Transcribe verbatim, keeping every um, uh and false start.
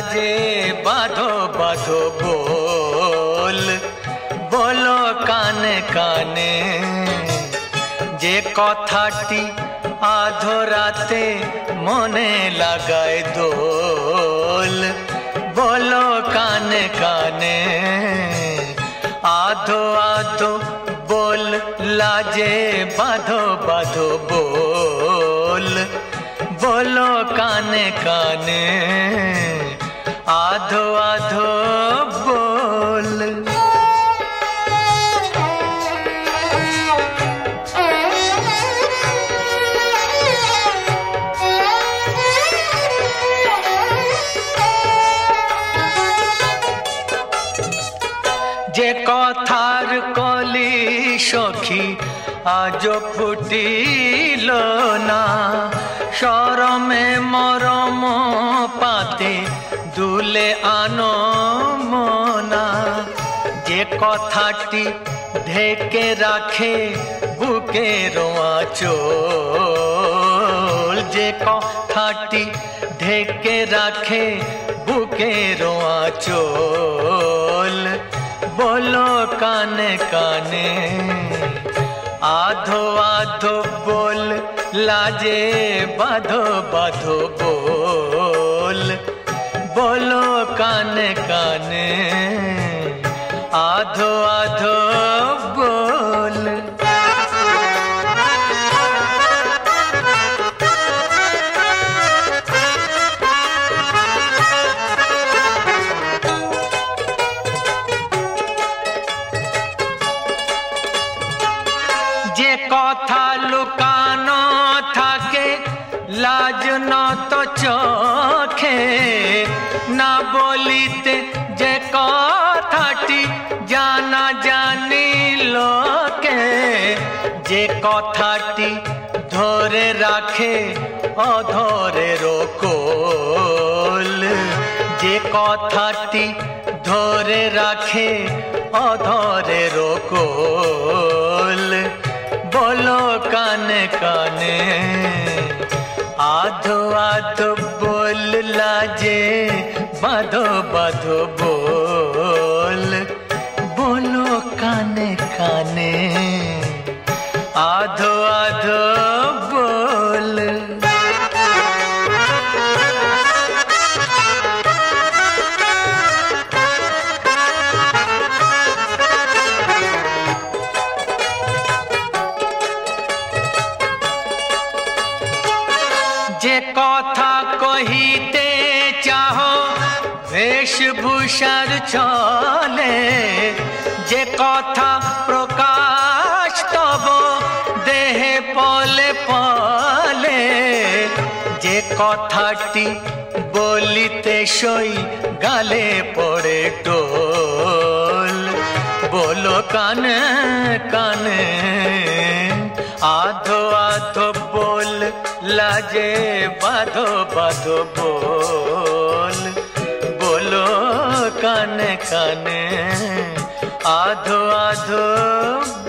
लाजे बाधो बाधो बोल बोलो काने काने जे कथाटी आधो राते मने लागाए दोल बोलो काने काने आधो आधो बोल लाजे बाधो बाधो बोल बोलो काने काने आधो आधो बोल। जे कथार कली सखी आज फुटिल ना शरमे मरम पाते दुले आनो मना जे कथाटी ढेके राखे बुके रोआ चोल जे कथाटी ढेके राखे बुके रोआ चोल बोलो काने काने आधो आधो बोल लाजे बाधो बाधो बोल बोलो काने काने आधो आधो बोल। जे कथा लुकानो थाके लाज न तो चोखे ना बोलिते जे कथाटी जाना जानी लोके जे कथाटी धरे राखे अधरे रोकोल जे कथाटी धरे राखे अधरे रोकोल बोलो काने काने आधो आधो बोल लाजे बाधो बाधो बोल बोलो काने काने आधो आधो बोल। जे कथा कहिते चाहो वेशभूषार चले जे कथा प्रकाश तब देहे पले पले जे कथाटी बोलिते सई गाले पड़े टोल बोलो काने काने आधो आधो बोल लाजे बाधो बाधो बोल बोलो काने काने आधो आधो